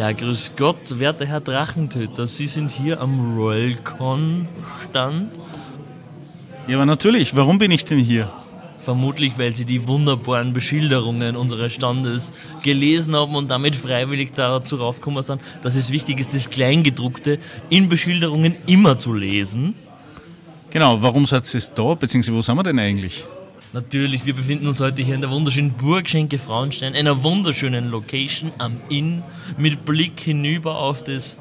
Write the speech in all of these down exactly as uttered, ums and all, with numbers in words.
Ja, grüß Gott, werter Herr Drachentöter, Sie sind hier am Rollcon-Stand? Ja, aber natürlich, warum bin ich denn hier? Vermutlich, weil Sie die wunderbaren Beschilderungen unseres Standes gelesen haben und damit freiwillig dazu raufgekommen sind, dass es wichtig ist, das Kleingedruckte in Beschilderungen immer zu lesen. Genau, warum seid ihr da, beziehungsweise wo sind wir denn eigentlich? Natürlich, wir befinden uns heute hier in der wunderschönen Burg Schenke Frauenstein, einer wunderschönen Location am Inn, mit Blick hinüber auf das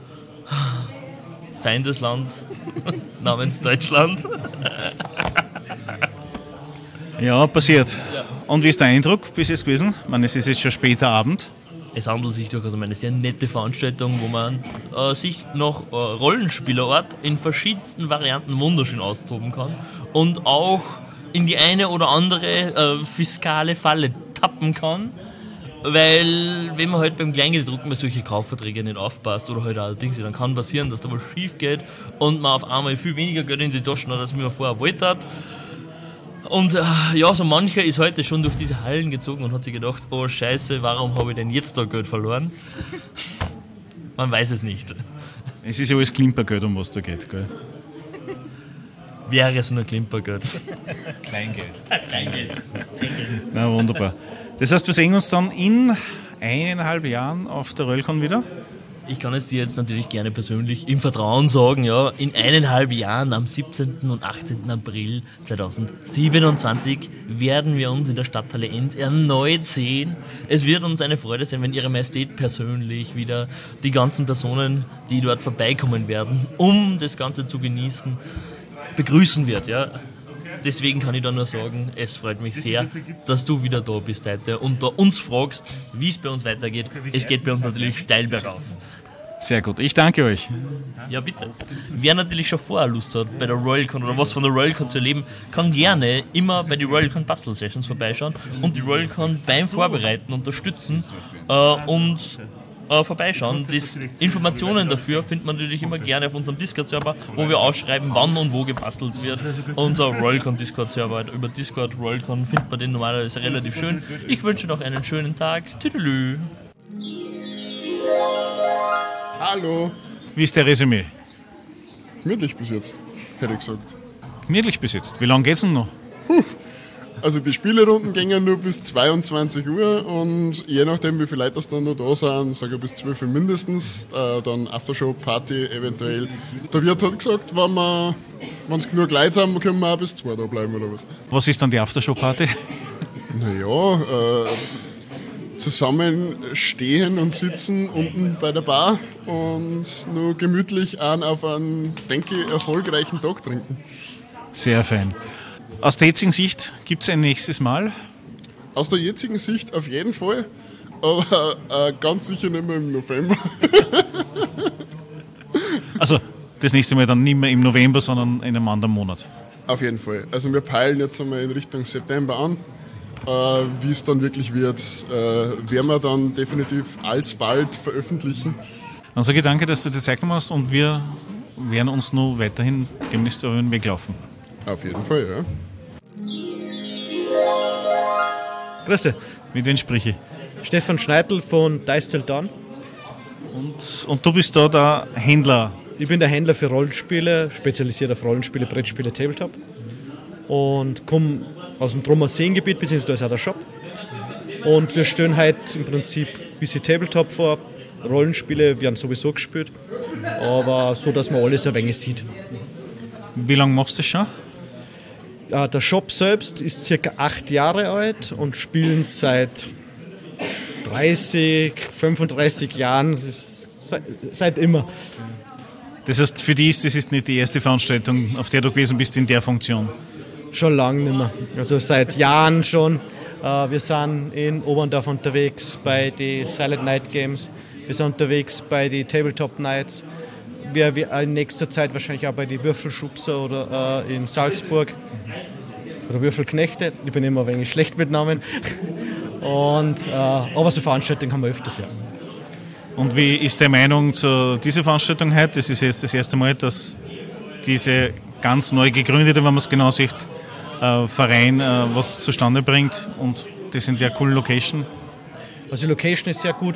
Feindesland namens Deutschland. Ja, passiert. Und wie ist der Eindruck bis jetzt gewesen? Ich meine, es ist jetzt schon später Abend. Es handelt sich durchaus um eine sehr nette Veranstaltung, wo man äh, sich noch äh, Rollenspielerort in verschiedensten Varianten wunderschön austoben kann und auch in die eine oder andere äh, fiskale Falle tappen kann, weil wenn man halt beim Kleingedruckten bei solchen Kaufverträgen nicht aufpasst oder halt allerdings, dann kann passieren, dass da was schief geht und man auf einmal viel weniger Geld in die Taschen hat, als man vorher wollte hat. Und äh, ja, so mancher ist heute schon durch diese Hallen gezogen und hat sich gedacht, oh Scheiße, warum habe ich denn jetzt da Geld verloren? Man weiß es nicht. Es ist ja alles Klimpergeld, um was da geht, gell? Wäre es nur Klimpergeld. Kleingeld. Kleingeld. Na, wunderbar. Das heißt, wir sehen uns dann in eineinhalb Jahren auf der Rollcon wieder? Ich kann es dir jetzt natürlich gerne persönlich im Vertrauen sagen, ja, in eineinhalb Jahren, am siebzehnten und achtzehnten April zweitausendsiebenundzwanzig, werden wir uns in der Stadthalle Enns erneut sehen. Es wird uns eine Freude sein, wenn Ihre Majestät persönlich wieder die ganzen Personen, die dort vorbeikommen werden, um das Ganze zu genießen, begrüßen wird, ja. Deswegen kann ich da nur sagen, es freut mich sehr, dass du wieder da bist heute und da uns fragst, wie es bei uns weitergeht. Es geht bei uns natürlich steil bergauf. Sehr gut, ich danke euch. Ja, bitte. Wer natürlich schon vorher Lust hat, bei der Rollcon oder was von der Rollcon zu erleben, kann gerne immer bei den Rollcon Bastel Sessions vorbeischauen und die Rollcon beim Vorbereiten unterstützen äh, und äh, vorbeischauen. Das, Informationen dafür findet man natürlich immer gerne auf unserem Discord-Server, wo wir ausschreiben, wann und wo gebastelt wird. Unser Rollcon Discord-Server, über Discord Rollcon findet man den normalerweise relativ schön. Ich wünsche noch einen schönen Tag. Tüdelü. Hallo. Wie ist der Resümee? Gemütlich bis jetzt, hätte ich gesagt. Gemütlich bis jetzt. Wie lange geht's denn noch? Puh. Also die Spielerunden gingen nur bis zweiundzwanzig Uhr und je nachdem wie viele Leute das dann noch da sind, sage ich bis zwölf Uhr mindestens, äh, dann Aftershow-Party eventuell. Der Wirt hat gesagt, wenn wir, wenn es genug Leute sind, können wir auch bis zwei da bleiben oder was. Was ist dann die Aftershow-Party? Naja, äh, zusammen stehen und sitzen unten bei der Bar und nur gemütlich einen auf einen, denke ich, erfolgreichen Tag trinken. Sehr fein. Aus der jetzigen Sicht gibt es ein nächstes Mal? Aus der jetzigen Sicht auf jeden Fall, aber äh, ganz sicher nicht mehr im November. Also das nächste Mal dann nicht mehr im November, sondern in einem anderen Monat? Auf jeden Fall. Also wir peilen jetzt einmal in Richtung September an. Äh, wie es dann wirklich wird, äh, werden wir dann definitiv alsbald veröffentlichen. Dann sage ich danke, dass du dir Zeit genommen hast und wir werden uns nur weiterhin demnächst über den Weg laufen. Auf jeden Fall, ja. Grüß dich. Mit wem spreche ich? Stefan Schneidl von Dice Till Dawn. Und, und du bist da der Händler? Ich bin der Händler für Rollenspiele, spezialisiert auf Rollenspiele, Brettspiele, Tabletop. Und komme aus dem Trummer Seengebiet, beziehungsweise da ist auch der Shop. Und wir stellen heute im Prinzip ein bisschen Tabletop vor. Rollenspiele werden sowieso gespielt, aber so, dass man alles ein wenig sieht. Wie lange machst du das schon? Der Shop selbst ist circa acht Jahre alt und spielen seit dreißig, fünfunddreißig Jahren, das ist seit, seit immer. Das heißt, für dich ist das ist nicht die erste Veranstaltung, auf der du gewesen bist in der Funktion? Schon lange nicht mehr. Also seit Jahren schon. Wir sind in Oberndorf unterwegs bei den Silent Night Games. Wir sind unterwegs bei den Tabletop Nights. Wir, wir in nächster Zeit wahrscheinlich auch bei den Würfelschubser oder äh, in Salzburg. Oder Würfelknechte. Ich bin immer ein wenig schlecht mit Namen. Und, äh, aber so Veranstaltungen haben wir öfters, ja. Und wie ist deine Meinung zu dieser Veranstaltung heute? Das ist jetzt das erste Mal, dass diese ganz neu gegründete, wenn man es genau sieht, äh, Verein äh, was zustande bringt und das in der coolen Location. Also die Location ist sehr gut.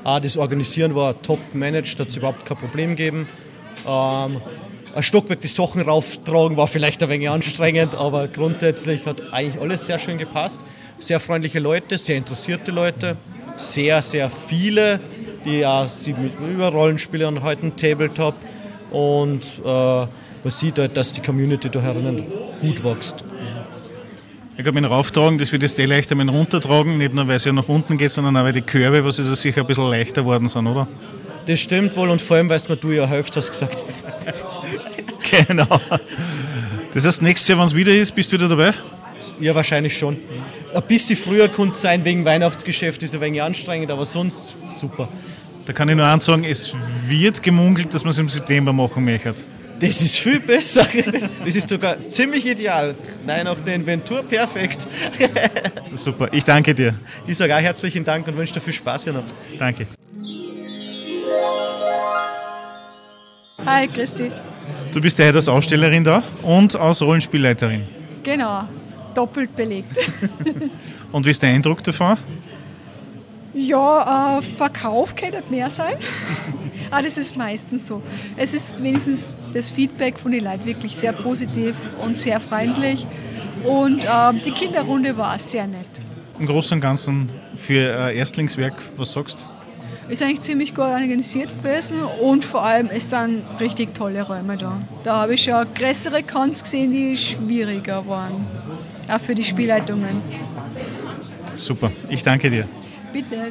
Auch das Organisieren war top managed, hat es überhaupt kein Problem gegeben. Ähm, ein Stockwerk die Sachen rauftragen war vielleicht ein wenig anstrengend, aber grundsätzlich hat eigentlich alles sehr schön gepasst. Sehr freundliche Leute, sehr interessierte Leute, sehr, sehr viele, die auch sich mit über Rollenspiele unterhalten, Tabletop, und äh, man sieht halt, dass die Community da herinnen gut wächst. Ich glaube, mit dem Rauftragen, das wird jetzt eh leichter mit dem Runtertragen, nicht nur weil es ja nach unten geht, sondern auch weil die Körbe, was ist, sicher ein bisschen leichter geworden sind, oder? Das stimmt wohl, und vor allem, weil es mir du ja hilfst, hast gesagt. Genau. Das heißt, nächstes Jahr, wenn es wieder ist, bist du wieder dabei? Ja, wahrscheinlich schon. Ein bisschen früher könnte es sein, wegen Weihnachtsgeschäft ist ein wenig anstrengend, aber sonst super. Da kann ich nur eins sagen, es wird gemunkelt, dass man es im September machen möchte. Das ist viel besser. Das ist sogar ziemlich ideal. Nein, auch der Inventur perfekt. Super, ich danke dir. Ich sage auch herzlichen Dank und wünsche dir viel Spaß hier noch. Danke. Hi, Christi. Du bist ja heute als Ausstellerin da und als Rollenspielleiterin. Genau, doppelt belegt. Und wie ist der Eindruck davon? Ja, äh, Verkauf könnte mehr sein. Aber das ist meistens so. Es ist wenigstens das Feedback von den Leuten wirklich sehr positiv und sehr freundlich. Und äh, die Kinderrunde war sehr nett. Im Großen und Ganzen für ein Erstlingswerk, was sagst du? Ist eigentlich ziemlich gut organisiert gewesen und vor allem es sind richtig tolle Räume da. Da habe ich schon größere Cons gesehen, die schwieriger waren. Auch für die Spielleitungen. Super, ich danke dir. Bitte.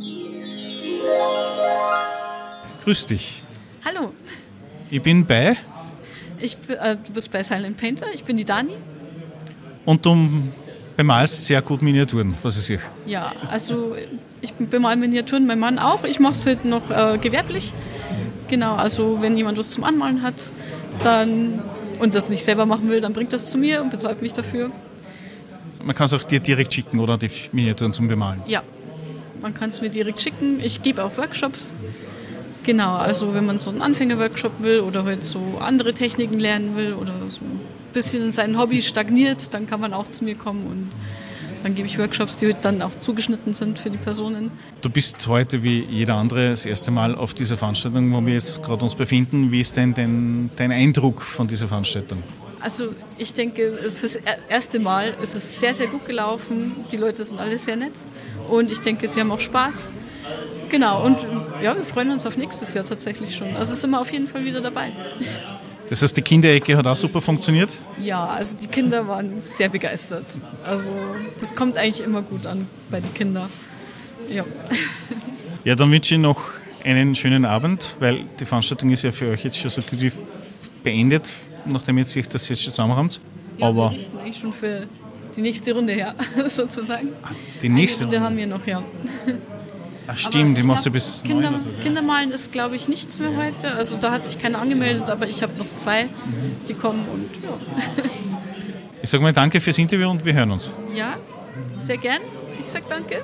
Grüß dich. Hallo, Ich bin bei ich, bin- äh, du bist bei Silent Painter, ich bin die Dani. und du bemalst sehr gut Miniaturen, was ich sehe. Ja, also ich bemal Miniaturen, mein Mann auch. Ich mache es halt noch äh, gewerblich. Genau, also wenn jemand was zum Anmalen hat dann und das nicht selber machen will, dann bringt das zu mir und bezahlt mich dafür. Man kann es auch dir direkt schicken, oder die Miniaturen zum Bemalen. Ja, man kann es mir direkt schicken. Ich gebe auch Workshops. Genau, also wenn man so einen Anfängerworkshop will oder halt so andere Techniken lernen will oder so ein bisschen in seinem Hobby stagniert, dann kann man auch zu mir kommen und dann gebe ich Workshops, die dann auch zugeschnitten sind für die Personen. Du bist heute wie jeder andere das erste Mal auf dieser Veranstaltung, wo wir jetzt gerade uns befinden. Wie ist denn dein, dein Eindruck von dieser Veranstaltung? Also ich denke, fürs erste Mal ist es sehr, sehr gut gelaufen. Die Leute sind alle sehr nett und ich denke, sie haben auch Spaß. Genau, und ja, wir freuen uns auf nächstes Jahr tatsächlich schon. Also sind wir auf jeden Fall wieder dabei. Das heißt, die Kinderecke hat auch super funktioniert? Ja, also die Kinder waren sehr begeistert. Also das kommt eigentlich immer gut an bei den Kindern. Ja. Ja, dann wünsche ich noch einen schönen Abend, weil die Veranstaltung ist ja für euch jetzt schon so gut wie beendet, nachdem ihr sich das jetzt schon zusammen habt. Ja, Aber wir richten eigentlich schon für die nächste Runde her, sozusagen. die nächste Eine Runde haben wir noch, ja. Ach, stimmt, die Aber machst du ich bis glaub, Kinder, neun oder so, gell? Kindermalen ist, glaube ich, nichts mehr heute. Also da hat sich keiner angemeldet, aber ich habe noch zwei, die kommen und ja. Ich sage mal danke fürs Interview und wir hören uns. Ja, sehr gern. Ich sag danke.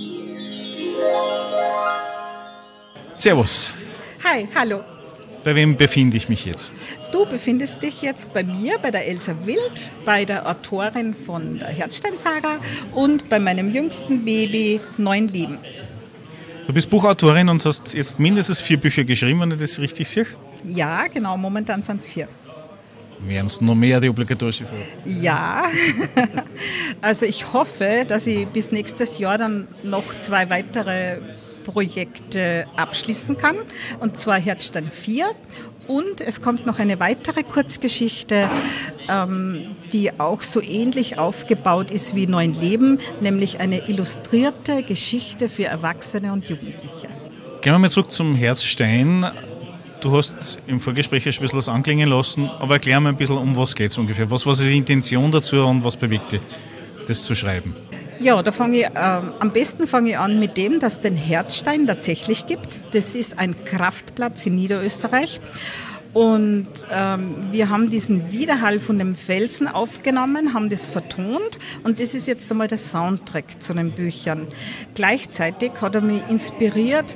Servus. Hi, hallo. Bei wem befinde ich mich jetzt? Du befindest dich jetzt bei mir, bei der Elsa Wild, bei der Autorin von der Herzstein-Saga und bei meinem jüngsten Baby Neun Leben. Du bist Buchautorin und hast jetzt mindestens vier Bücher geschrieben, wenn ich das richtig sehe. Ja, genau, momentan sind es vier. Wären es noch mehr, die obligatorische Frage? Ja, also ich hoffe, dass ich bis nächstes Jahr dann noch zwei weitere Projekte abschließen kann, und zwar Herzstein vier. Und es kommt noch eine weitere Kurzgeschichte, ähm, die auch so ähnlich aufgebaut ist wie Neun Leben, nämlich eine illustrierte Geschichte für Erwachsene und Jugendliche. Gehen wir mal zurück zum Herzstein. Du hast im Vorgespräch ein bisschen was anklingen lassen, aber erklär mir ein bisschen, um was geht es ungefähr. Was war die Intention dazu und was bewegt dich, das zu schreiben? Ja, da fange ich, äh, am besten fange ich an mit dem, dass es den Herzstein tatsächlich gibt. Das ist ein Kraftplatz in Niederösterreich. Und ähm, wir haben diesen Widerhall von dem Felsen aufgenommen, haben das vertont, und das ist jetzt einmal der Soundtrack zu den Büchern. Gleichzeitig hat er mich inspiriert,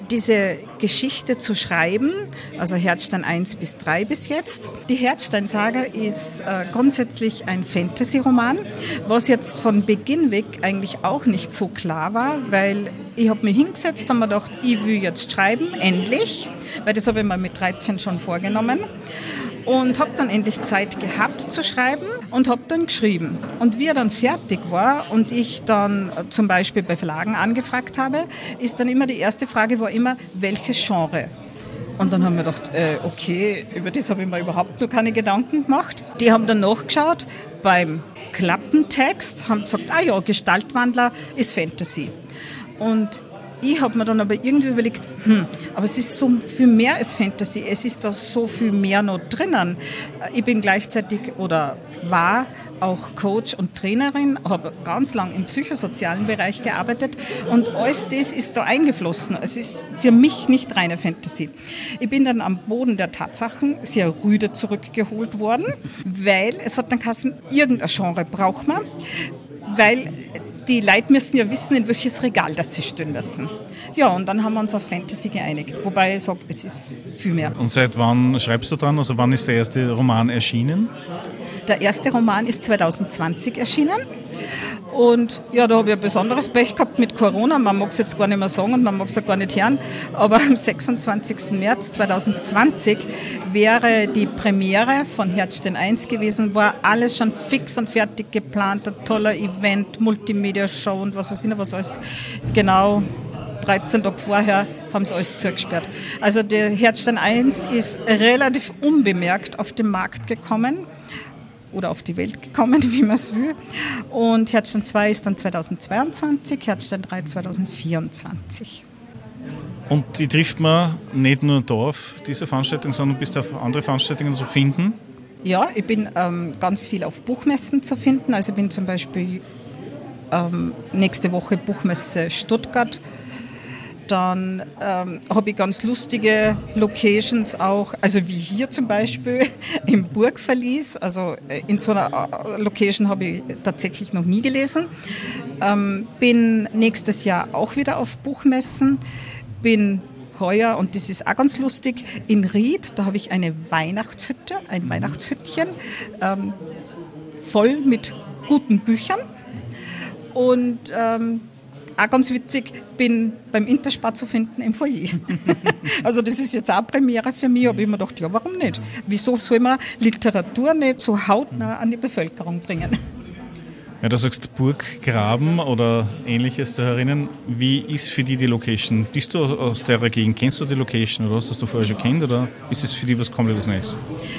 diese Geschichte zu schreiben, also Herzstein eins bis drei bis jetzt. Die Herzstein-Saga ist äh, grundsätzlich ein Fantasy-Roman, was jetzt von Beginn weg eigentlich auch nicht so klar war, weil ich habe mich hingesetzt und mir gedacht, ich will jetzt schreiben, endlich, weil das habe ich mir mit dreizehn schon vorgenommen. Und habe dann endlich Zeit gehabt zu schreiben und habe dann geschrieben. Und wie er dann fertig war und ich dann zum Beispiel bei Verlagen angefragt habe, ist dann immer die erste Frage war immer, welches Genre? Und dann haben wir gedacht, äh, okay, über das habe ich mir überhaupt noch keine Gedanken gemacht. Die haben dann nachgeschaut beim Klappentext, haben gesagt, ah ja, Gestaltwandler ist Fantasy. Und ich habe mir dann aber irgendwie überlegt, hm, aber es ist so viel mehr als Fantasy, es ist da so viel mehr noch drinnen. Ich bin gleichzeitig oder war auch Coach und Trainerin, habe ganz lang im psychosozialen Bereich gearbeitet und alles das ist da eingeflossen. Es ist für mich nicht reine Fantasy. Ich bin dann am Boden der Tatsachen sehr rüde zurückgeholt worden, weil es hat dann geheißen, irgendein Genre braucht man, weil die Leute müssen ja wissen, in welches Regal das sie stehen müssen. Ja, und dann haben wir uns auf Fantasy geeinigt. Wobei ich sage, es ist viel mehr. Und seit wann schreibst du dran? Also wann ist der erste Roman erschienen? Der erste Roman ist zwanzig zwanzig erschienen. Und ja, da habe ich ein besonderes Pech gehabt mit Corona. Man mag es jetzt gar nicht mehr sagen und man mag es auch gar nicht hören. Aber am sechsundzwanzigsten März zweitausendzwanzig wäre die Premiere von Herzstein eins gewesen. War alles schon fix und fertig geplant. Ein toller Event, Multimedia-Show und was weiß ich noch, was alles. Genau dreizehn Tage vorher haben sie alles zugesperrt. Also der Herzstein eins ist relativ unbemerkt auf den Markt gekommen. Oder auf die Welt gekommen, wie man es will. Und Herzstein zwei ist dann zweitausendzweiundzwanzig, Herzstein drei zweitausendvierundzwanzig. Und die trifft man nicht nur da auf diese Veranstaltung, sondern bist du auf andere Veranstaltungen zu finden? Ja, ich bin ähm, ganz viel auf Buchmessen zu finden. Also ich bin zum Beispiel ähm, nächste Woche Buchmesse Stuttgart. Dann ähm, habe ich ganz lustige Locations auch, also wie hier zum Beispiel im Burgverlies. Also in so einer Location habe ich tatsächlich noch nie gelesen. Ähm, bin nächstes Jahr auch wieder auf Buchmessen. Bin heuer, und das ist auch ganz lustig, in Ried, da habe ich eine Weihnachtshütte, ein Weihnachtshüttchen, ähm, voll mit guten Büchern. Und ähm, auch ganz witzig, bin beim Interspar zu finden im Foyer. Also das ist jetzt auch Premiere für mich, aber ich mir gedacht, ja, warum nicht? Wieso soll man Literatur nicht so hautnah an die Bevölkerung bringen? Ja, du sagst Burggraben oder ähnliches da herinnen. Wie ist für die die Location? Bist du aus der Gegend? Kennst du die Location oder hast du das vorher schon kennt oder ist es für die was komplett Neues?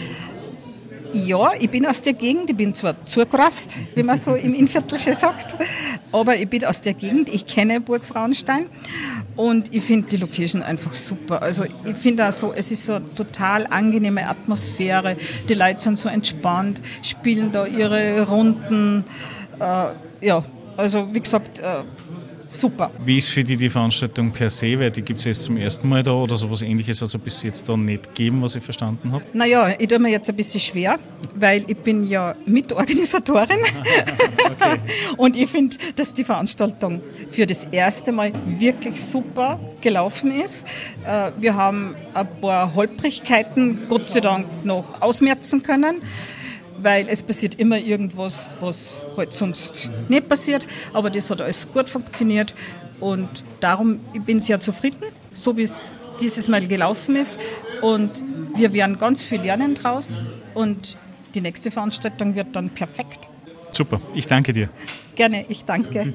Ja, ich bin aus der Gegend, ich bin zwar zugerast, wie man so im Innviertelchen sagt, aber ich bin aus der Gegend, ich kenne Burg Frauenstein und ich finde die Location einfach super. Also ich finde auch so, es ist so eine total angenehme Atmosphäre, die Leute sind so entspannt, spielen da ihre Runden, äh, ja, also wie gesagt, äh, super. Wie ist für die die Veranstaltung per se? Weil die gibt es jetzt zum ersten Mal da oder sowas Ähnliches hat es bis jetzt da nicht gegeben, was ich verstanden habe? Naja, ich tue mir jetzt ein bisschen schwer, weil ich bin ja Mitorganisatorin. Okay. Und ich finde, dass die Veranstaltung für das erste Mal wirklich super gelaufen ist. Wir haben ein paar Holprigkeiten, Gott sei Dank, noch ausmerzen können. Weil es passiert immer irgendwas, was halt sonst nicht passiert. Aber das hat alles gut funktioniert und darum ich bin ich sehr zufrieden, so wie es dieses Mal gelaufen ist. Und wir werden ganz viel lernen draus und die nächste Veranstaltung wird dann perfekt. Super, ich danke dir. Gerne, ich danke.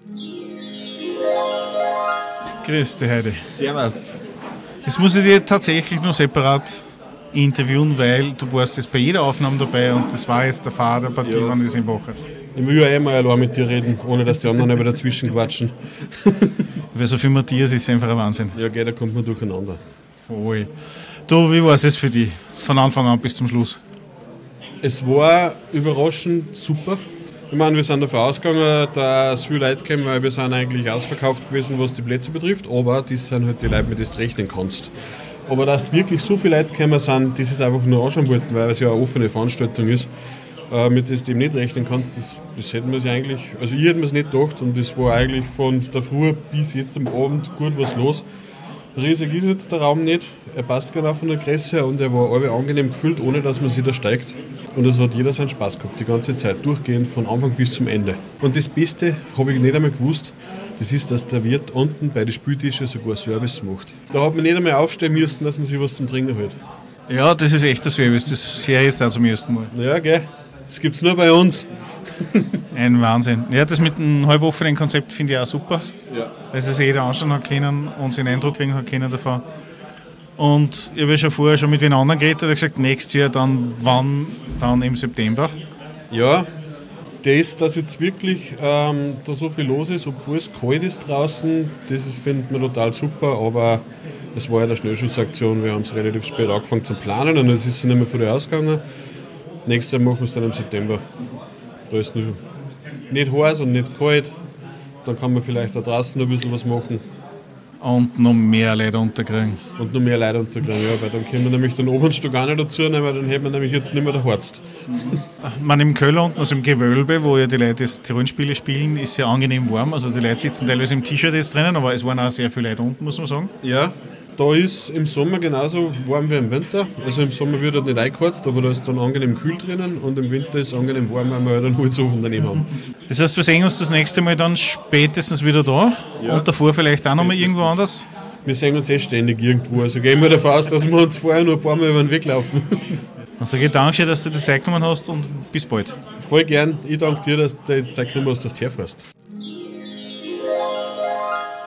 Grüß dich, Heidi. Servus. Jetzt muss ich dir tatsächlich nur separat interviewen, weil du warst jetzt bei jeder Aufnahme dabei und das war jetzt der Fahrer der Partie, Ja. wann das im Woche. Ich will ja eh mal allein mit dir reden, ohne dass die anderen über dazwischen quatschen. Weil so viel Matthias ist einfach ein Wahnsinn. Ja, gell, da kommt man durcheinander. Voll. Du, wie war es für dich? Von Anfang an bis zum Schluss? Es war überraschend super. Ich meine, wir sind davon ausgegangen, dass viele Leute kommen, weil wir sind eigentlich ausverkauft gewesen, was die Plätze betrifft, aber das sind halt die Leute, mit denen du rechnen kannst. Aber dass wirklich so viele Leute gekommen sind, das ist einfach nur anschauen wollten, weil es ja eine offene Veranstaltung ist, äh, mit der du eben nicht rechnen kannst, das, das hätten wir sich eigentlich, also ich hätte mir es nicht gedacht und das war eigentlich von der Früh bis jetzt am Abend gut was los. Riesig ist jetzt der Raum nicht. Er passt genau von der Größe her und er war alle angenehm gefüllt, ohne dass man sich da steigt. Und es hat jeder seinen Spaß gehabt, die ganze Zeit, durchgehend, von Anfang bis zum Ende. Und das Beste, habe ich nicht einmal gewusst, das ist, dass der Wirt unten bei den Spieltischen sogar Service macht. Da hat man nicht einmal aufstehen müssen, dass man sich was zum Trinken holt. Ja, das ist echt der Service, das höre ich jetzt auch zum ersten Mal. Ja, gell, das gibt es nur bei uns. Ein Wahnsinn. Ja, das mit dem halboffenen Konzept finde ich auch super, Ja. weil es jeder anschauen hat können und sich einen Eindruck kriegen hat können davon. Und ich habe ja schon vorher schon mit den anderen geredet, der hat gesagt, nächstes Jahr dann, wann? Dann im September. Ja, das, dass jetzt wirklich ähm, da so viel los ist, obwohl es kalt ist draußen, das findet man total super, aber es war ja eine Schnellschussaktion, wir haben es relativ spät angefangen zu planen und es ist nicht mehr früh ausgegangen. Nächstes Jahr machen wir es dann im September. Da ist noch nicht heiß und nicht kalt, dann kann man vielleicht da draußen noch ein bisschen was machen. Und noch mehr Leute unterkriegen. Und noch mehr Leute unterkriegen, ja, weil dann können wir nämlich den oberen Stock auch nicht dazu nehmen, weil dann hätten wir nämlich jetzt nicht mehr der Harzt. Man im Keller unten, also im Gewölbe, wo ja die Leute jetzt die Rollenspiele spielen, ist ja angenehm warm. Also die Leute sitzen teilweise im T-Shirt jetzt drinnen, aber es waren auch sehr viele Leute unten, muss man sagen. Ja, da ist im Sommer genauso warm wie im Winter. Also im Sommer wird halt nicht eingeheizt, aber da ist dann angenehm kühl drinnen und im Winter ist es angenehm warm, weil wir halt einen Holzofen daneben haben. Das heißt, wir sehen uns das nächste Mal dann spätestens wieder da Ja. und davor vielleicht auch nochmal irgendwo anders. Wir sehen uns eh ständig irgendwo, also gehen wir davon aus, dass wir uns vorher nur ein paar Mal über den Weg laufen. Dann sage ich danke, dass du die Zeit genommen hast und bis bald. Voll gern, ich danke dir, dass du die Zeit genommen hast, dass du herfährst.